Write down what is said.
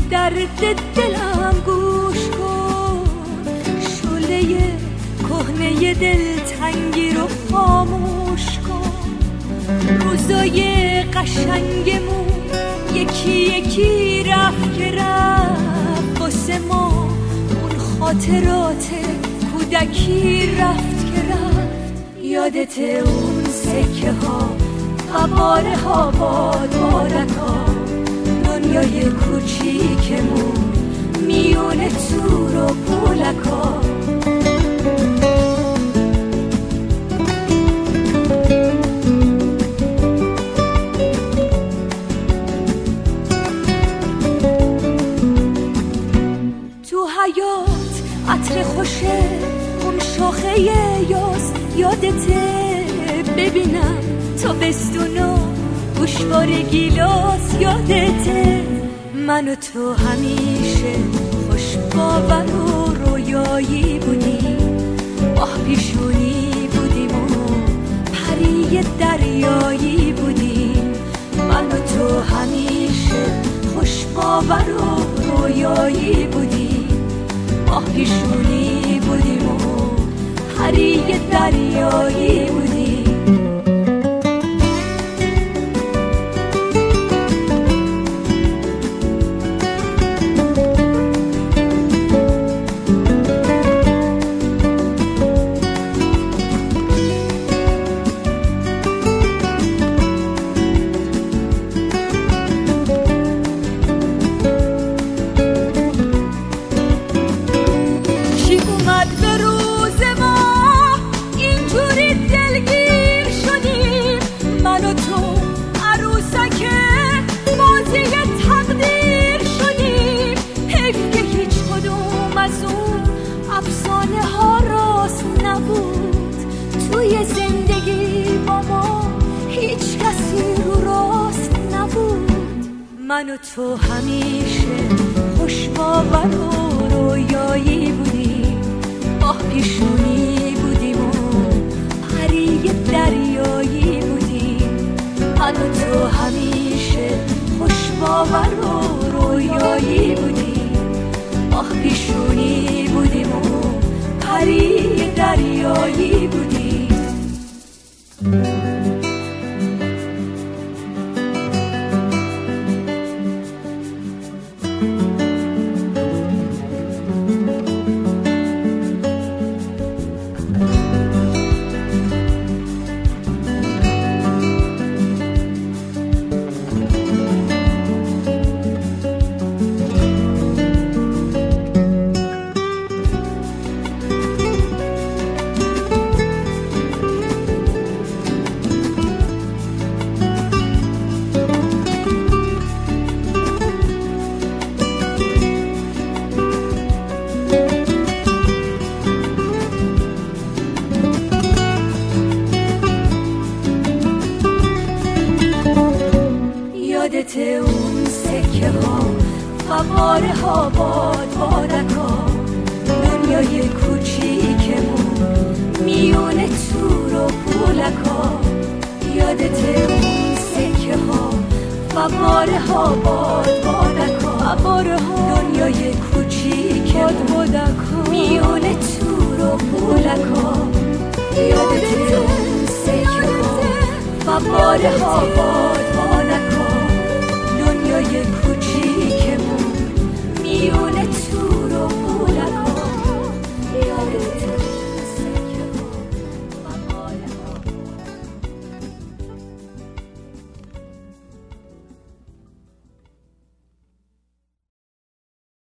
درد دلم گوش کن، شعله کهنه دلتنگی رو خاموش کن. روزای قشنگمون یکی یکی رفت که رفت، واسه ما اون خاطرات کودکی رفت که رفت. یادت اون سکه ها قباره ها بادبارکا، دنیای کوچیکمون میون تور و پولکا. تو حیات عطر خوشه اون شاخه یاس، یادته ببینم تا بستونا گوشوار گیلاس. یادته من و تو همیشه خوش باور و رویایی بودیم، ماه پیشونی بودیم و پری دریایی بودیم. من و تو همیشه خوش باور و رویایی بودیم، ماه پیشونی بودیم و پری دریایی بودیم. توی زندگی با ما هیچ کسی رو راست نبود. من و تو همیشه خوش باور و رویایی بودیم، ماه پیشونی بودیم و پری دریایی بودیم. من و تو همیشه خوش باور و رویایی بودیم، ماه پیشونی بودیم و پری دریایی بودیم. یادت اون سکه ها فواره ها بادبارکا، دنیای کوچیکمون میون تور و پولکا. یادت اون سکه ها فواره ها بادبارکا، دنیای کوچیک بادبارکا میون تور و پولکا. یادت اون سکه ها فواره ها